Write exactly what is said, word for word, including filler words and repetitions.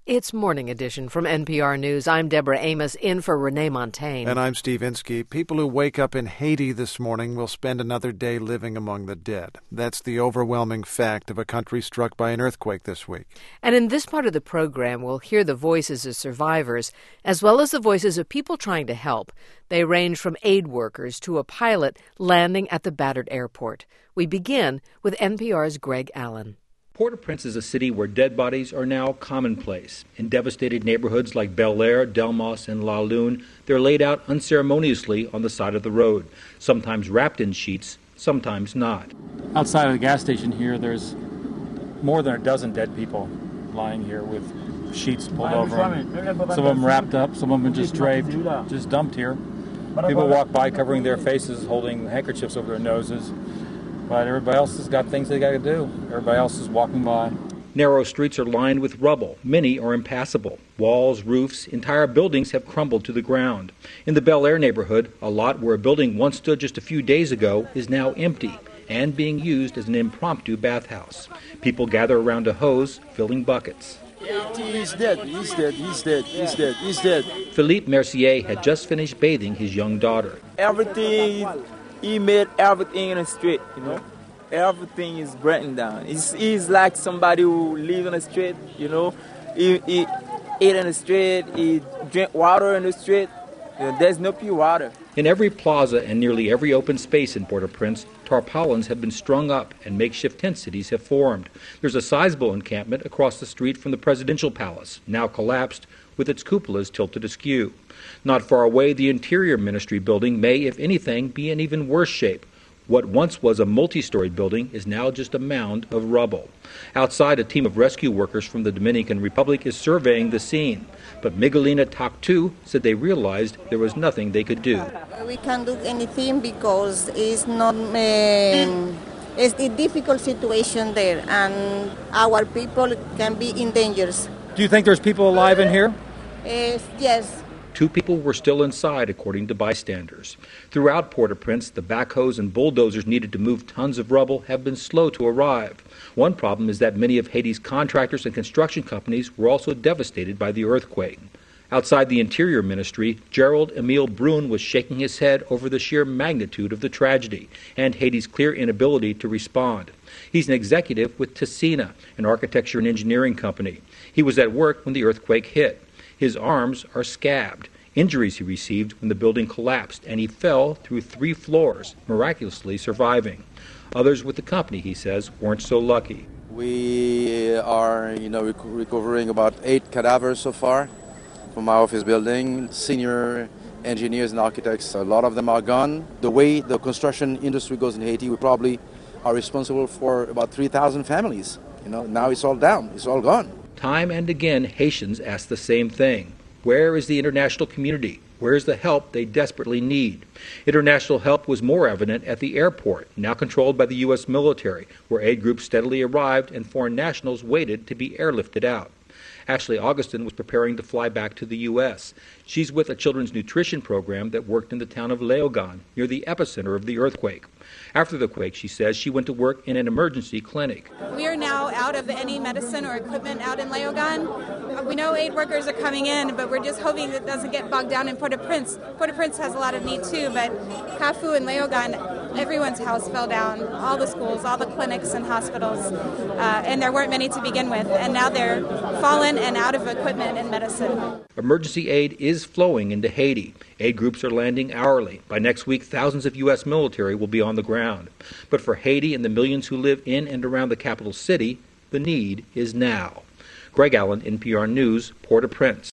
It's Morning Edition from N P R News. I'm Deborah Amos, in for Renee Montagne. And I'm Steve Inskeep. People who wake up in Haiti this morning will spend another day living among the dead. That's the overwhelming fact of a country struck by an earthquake this week. And in this part of the program, we'll hear the voices of survivors, as well as the voices of people trying to help. They range from aid workers to a pilot landing at the battered airport. We begin with N P R's Greg Allen. Port-au-Prince is a city where dead bodies are now commonplace. In devastated neighborhoods like Bel Air, Delmas, and La Lune, they're laid out unceremoniously on the side of the road, sometimes wrapped in sheets, sometimes not. Outside of the gas station here, there's more than a dozen dead people lying here with sheets pulled over them. Some of them wrapped up, some of them just draped, just dumped here. People walk by covering their faces, holding handkerchiefs over their noses. But everybody else has got things they got to do. Everybody else is walking by. Narrow streets are lined with rubble. Many are impassable. Walls, roofs, entire buildings have crumbled to the ground. In the Bel Air neighborhood, a lot where a building once stood just a few days ago is now empty and being used as an impromptu bathhouse. People gather around a hose, filling buckets. He's dead, he's dead, he's dead, he's dead, he's dead. Philippe Mercier had just finished bathing his young daughter. Everything... He made everything in the street, you know. Everything is breaking down. He's, he's like somebody who lives on the street, you know. He, he ate in the street, he drink water in the street. You know, there's no pure water. In every plaza and nearly every open space in Port-au-Prince, tarpaulins have been strung up and makeshift tent cities have formed. There's a sizable encampment across the street from the presidential palace, now collapsed, with its cupolas tilted askew. Not far away, the Interior Ministry building may, if anything, be in even worse shape. What once was a multi-storied building is now just a mound of rubble. Outside, a team of rescue workers from the Dominican Republic is surveying the scene. But Miguelina Tactu said they realized there was nothing they could do. We can't do anything because it's not... Um, it's a difficult situation there, and our people can be in danger. Do you think there's people alive in here? Uh, yes. Two people were still inside, according to bystanders. Throughout Port-au-Prince, the backhoes and bulldozers needed to move tons of rubble have been slow to arrive. One problem is that many of Haiti's contractors and construction companies were also devastated by the earthquake. Outside the Interior Ministry, Gerald Emile Brun was shaking his head over the sheer magnitude of the tragedy and Haiti's clear inability to respond. He's an executive with Tessina, an architecture and engineering company. He was at work when the earthquake hit. His arms are scabbed, injuries he received when the building collapsed, and he fell through three floors, miraculously surviving. Others with the company, he says, weren't so lucky. We are, you know, rec- recovering about eight cadavers so far from our office building. Senior engineers and architects, a lot of them are gone. The way the construction industry goes in Haiti, we probably are responsible for about three thousand families. You know, now it's all down, it's all gone. Time and again, Haitians ask the same thing. Where is the international community? Where is the help they desperately need? International help was more evident at the airport, now controlled by the U S military, where aid groups steadily arrived and foreign nationals waited to be airlifted out. Ashley Augustin was preparing to fly back to the U S. She's with a children's nutrition program that worked in the town of Léogâne, near the epicenter of the earthquake. After the quake, she says, she went to work in an emergency clinic. We are now out of any medicine or equipment out in Léogâne. We know aid workers are coming in, but we're just hoping that it doesn't get bogged down in Port-au-Prince. Port-au-Prince has a lot of need too, but Cafu and Léogâne, everyone's house fell down, all the schools, all the clinics and hospitals, uh, and there weren't many to begin with, and now they're fallen and out of equipment and medicine. Emergency aid is flowing into Haiti. Aid groups are landing hourly. By next week, thousands of U S military will be on the ground. But for Haiti and the millions who live in and around the capital city, the need is now. Greg Allen, N P R News, Port-au-Prince.